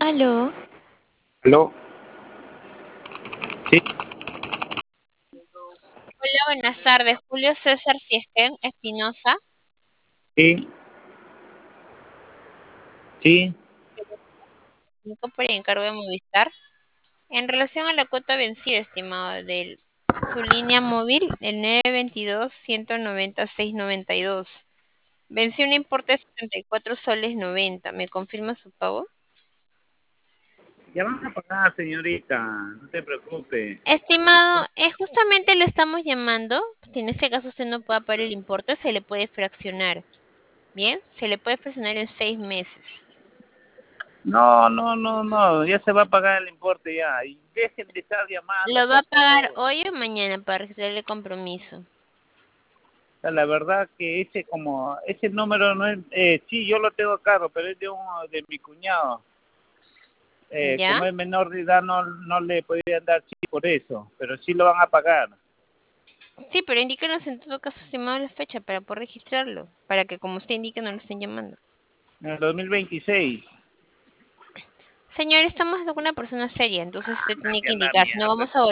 Aló, ¿Aló? Sí, hola, buenas tardes. Julio César Siestén Espinosa, sí, sí. único por encargo de Movistar. En relación a la cuota vencida, estimado, de su línea móvil, el 922-196-92. Venció un importe de 74 soles 90. ¿Me confirma su pago? Ya van a pagar, señorita, no se preocupe. Estimado, justamente le estamos llamando. Si en este caso usted no puede pagar el importe, se le puede fraccionar. Bien, se le puede fraccionar en 6 meses. No, no, no, no, ya se va a pagar el importe ya. Y dejen de estar llamando, ¿Lo va a por pagar favor. hoy o mañana para registrar el compromiso? O sea, la verdad que ese número no es, sí, yo lo tengo caro, pero es de mi cuñado. ¿Ya? Como es menor de edad, no le podrían dar sí por eso, pero sí lo van a pagar. Sí, pero indíquenos en todo caso, estimado, la fecha para poder registrarlo, para que como usted indica no lo estén llamando. En el 2026. Señor, estamos con una persona seria, entonces usted tiene que Que la indicar, si no mierda. vamos a